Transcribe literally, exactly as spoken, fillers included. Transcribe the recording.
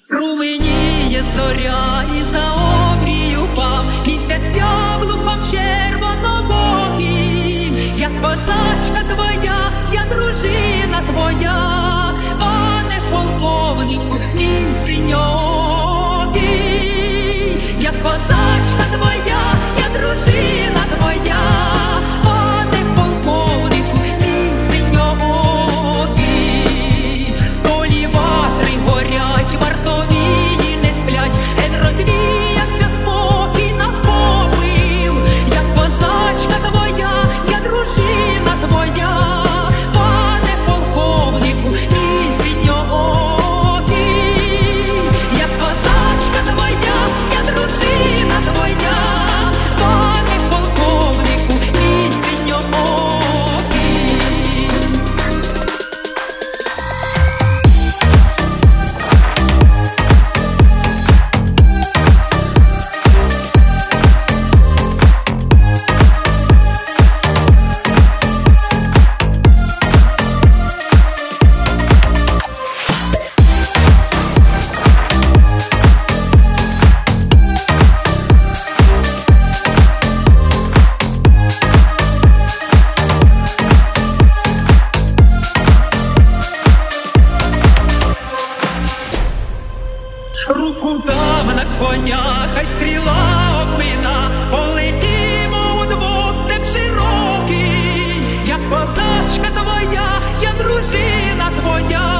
Струменіє зоря і за обрій упав, місяць яблуком червонобоким. Я козачка твоя, я дружина твоя, пане полковнику, мій синьокий. Я козачка твоя, я дружина твоя, пане полковнику, мій синьокий. Столі ватри горять, вартовії не сплять, ген розвіявся спокій на попил. Я козачка твоя, я дружина твоя, пане полковнику, мій синьокий. Я козачка твоя, я дружина твоя, пане полковнику, мій синьокий. Руку дам на коня, хай стріла обмина, полетімо удвох степ широкий. Я козачка твоя, я дружина твоя,